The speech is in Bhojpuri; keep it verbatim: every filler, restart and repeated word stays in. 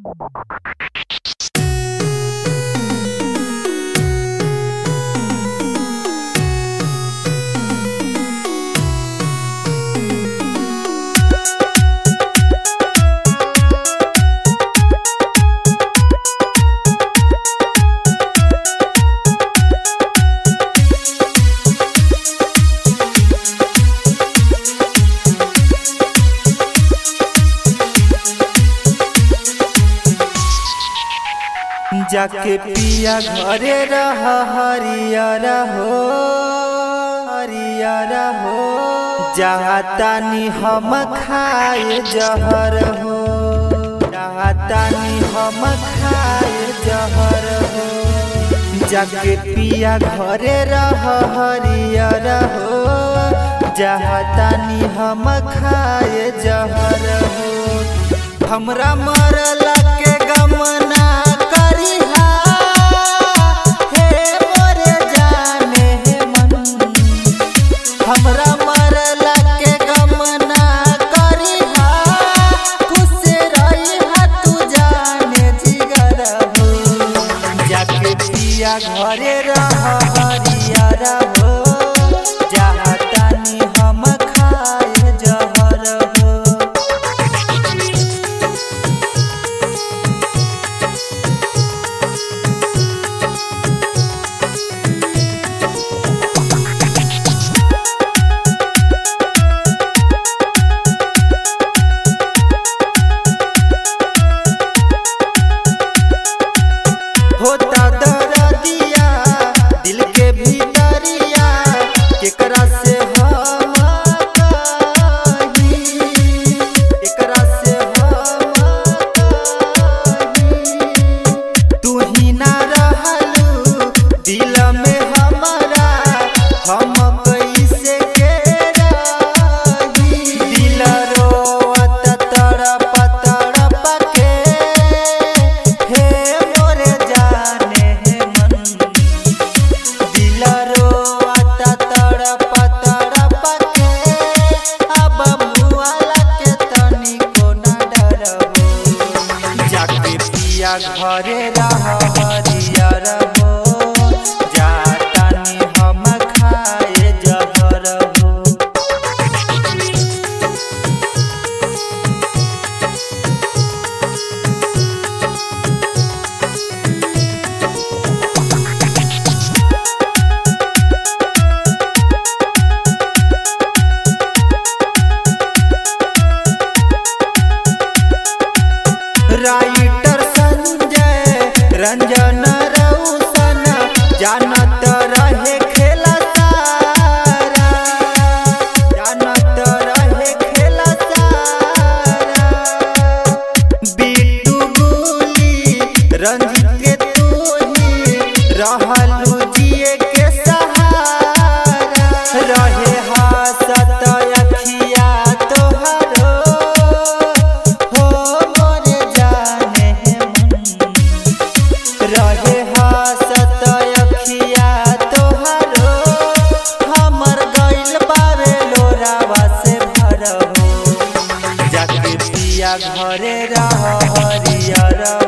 जाके पिया घरे रह हरियर हो हरियर हो जहातानी हम खाए जहर हो जहातानी हम खाए जहर हो जाके पिया घरे रह हरियर हो जहातानी हम खाए जहर हो हमरा मरला के गमना हमरा मरला के गमना करिहा खुश रहिहा तू जाने जिगर हो जाके पिया घरे रह हरियर हो जहातानी हम खाए जहर हो। होता दर्दिया दिल के भीतरिया केकरा से हम कही केकरा से हम कही तू ही ना रहलू दिल में हमारा हम कैसे के रही दिल रोवत तड़प तड़प के हे मोरे जाने मन दिल रोवत तड़प तड़प के अब मुआला के तनिको ना डरबो जाके पिया घरे रह हरियर हो जातानी हम खाए जहर हो। राइटर संजय रंजन रौशन जानत रहे खेला सारा जानत रहे खेला सारा बिट्टू गुली रंजित के तू ही रहलू जिए के सहारा रहे हसत अखिया तोहरो रहे हसत अखिया तोहरो हमर गइल बावे लोरावा से भर हो जाके पिया घरे रह हरियर।